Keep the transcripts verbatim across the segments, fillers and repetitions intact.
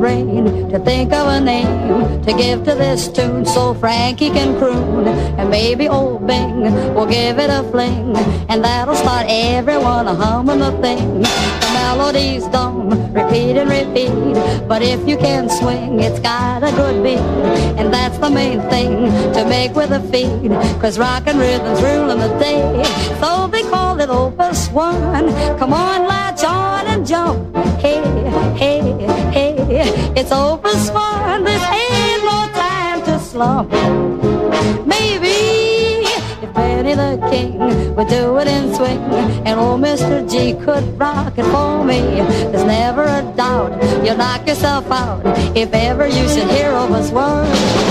brain to think of a name to give to this tune so Frankie can croon. And maybe old Bing will give it a fling, and that'll start everyone humming the thing. The melodies don't repeat and repeat, but if you can swing, it's got a good beat. And that's the main thing to make with a feed, 'cause rockin' rhythm's ruling the day. So they call it Opus One. Come on, latch on and jump. Hey, hey, hey, it's Opus One. This ain't no time to slump. Maybe if Benny the King would do it in swing, and old Mister G could rock it for me, there's never a doubt you'll knock yourself out if ever you should hear Opus One.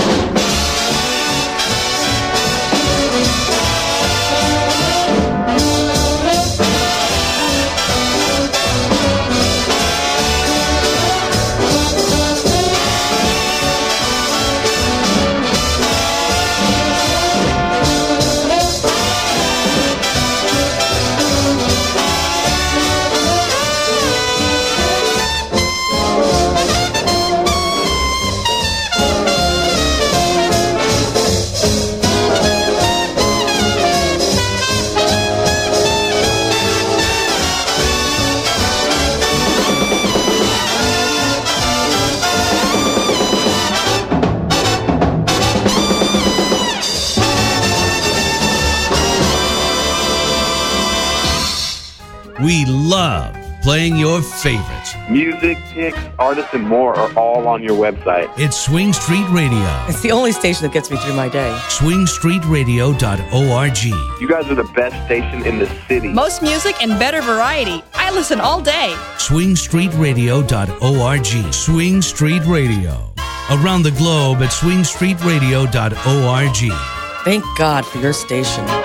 We love playing your favorites. Music, picks, artists, and more are all on your website. It's Swing Street Radio. It's the only station that gets me through my day. swing street radio dot org. You guys are the best station in the city. Most music and better variety. I listen all day. swing street radio dot org. Swing Street Radio. Around the globe at swing street radio dot org. Thank God for your station.